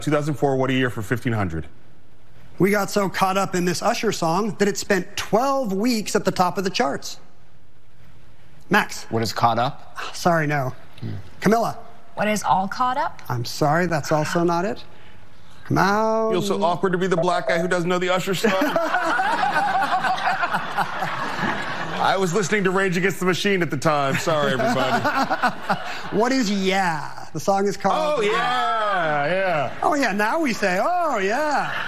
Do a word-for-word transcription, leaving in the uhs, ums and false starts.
two thousand four, what a year for fifteen hundred. We got so caught up in this Usher song that it spent twelve weeks at the top of the charts. Max. What is caught up? Sorry, no. Hmm. Camilla. What is all caught up? I'm sorry, that's also not it. Come out. Feels so awkward to be the black guy who doesn't know the Usher song. I was listening to Rage Against the Machine at the time. Sorry, everybody. What is Yeah? The song is called... Oh, yeah, yeah. Oh, yeah, now we say, oh, yeah.